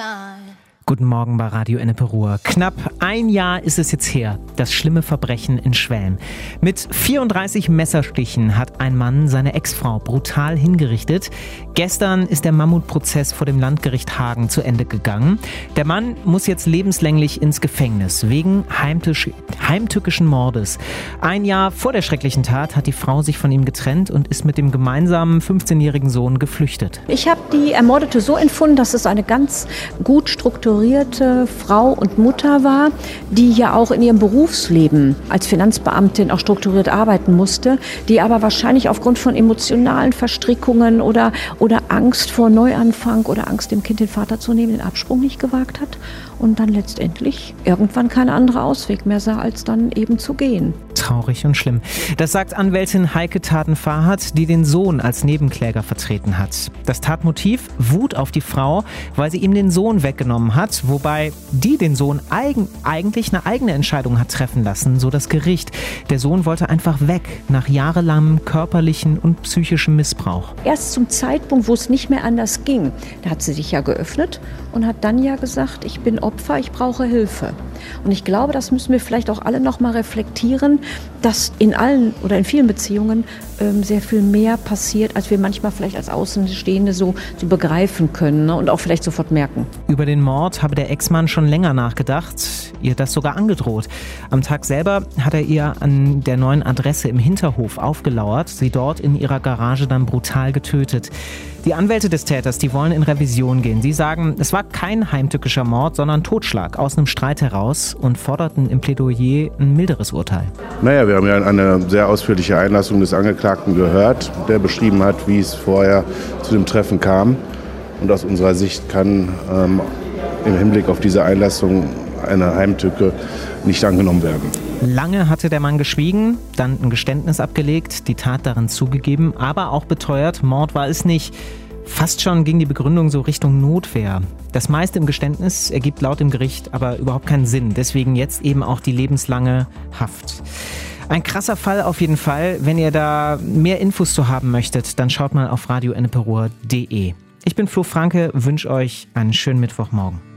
Guten Morgen bei Radio Ennepe Ruhr. Knapp ein Jahr ist es jetzt her, das schlimme Verbrechen in Schwelm. Mit 34 Messerstichen hat ein Mann seine Ex-Frau brutal hingerichtet. Gestern ist der Mammutprozess vor dem Landgericht Hagen zu Ende gegangen. Der Mann muss jetzt lebenslänglich ins Gefängnis wegen heimtückischen Mordes. Ein Jahr vor der schrecklichen Tat hat die Frau sich von ihm getrennt und ist mit dem gemeinsamen 15-jährigen Sohn geflüchtet. Ich habe die Ermordete so empfunden, dass es eine ganz gut strukturierte Frau und Mutter war, die ja auch in ihrem Berufsleben als Finanzbeamtin auch strukturiert arbeiten musste, die aber wahrscheinlich aufgrund von emotionalen Verstrickungen oder Angst vor Neuanfang oder Angst, dem Kind den Vater zu nehmen, den Absprung nicht gewagt hat und dann letztendlich irgendwann kein anderer Ausweg mehr sah, als dann eben zu gehen. Traurig und schlimm. Das sagt Anwältin Heike Taden-Farhat, die den Sohn als Nebenkläger vertreten hat. Das Tatmotiv? Wut auf die Frau, weil sie ihm den Sohn weggenommen hat, wobei die den Sohn eigentlich eine eigene Entscheidung hat treffen lassen, so das Gericht. Der Sohn wollte einfach weg, nach jahrelangem körperlichen und psychischem Missbrauch. Erst zum Zeitpunkt, wo es nicht mehr anders ging, da hat sie sich ja geöffnet und hat dann ja gesagt, ich bin Opfer, ich brauche Hilfe. Und ich glaube, das müssen wir vielleicht auch alle noch mal reflektieren, dass in allen oder in vielen Beziehungen sehr viel mehr passiert, als wir manchmal vielleicht als Außenstehende so begreifen können, ne? Und auch vielleicht sofort merken. Über den Mord habe der Ex-Mann schon länger nachgedacht, ihr das sogar angedroht. Am Tag selber hat er ihr an der neuen Adresse im Hinterhof aufgelauert, sie dort in ihrer Garage dann brutal getötet. Die Anwälte des Täters, die wollen in Revision gehen. Sie sagen, es war kein heimtückischer Mord, sondern Totschlag aus einem Streit heraus und forderten im Plädoyer ein milderes Urteil. Naja, wir haben ja eine sehr ausführliche Einlassung des Angeklagten gehört, der beschrieben hat, wie es vorher zu dem Treffen kam. Und aus unserer Sicht kann im Hinblick auf diese Einlassung eine Heimtücke nicht angenommen werden. Lange hatte der Mann geschwiegen, dann ein Geständnis abgelegt, die Tat darin zugegeben, aber auch beteuert, Mord war es nicht. Fast schon ging die Begründung so Richtung Notwehr. Das meiste im Geständnis ergibt laut dem Gericht aber überhaupt keinen Sinn. Deswegen jetzt eben auch die lebenslange Haft. Ein krasser Fall auf jeden Fall. Wenn ihr da mehr Infos zu haben möchtet, dann schaut mal auf radioenneperuhr.de. Ich bin Flo Franke, wünsche euch einen schönen Mittwochmorgen.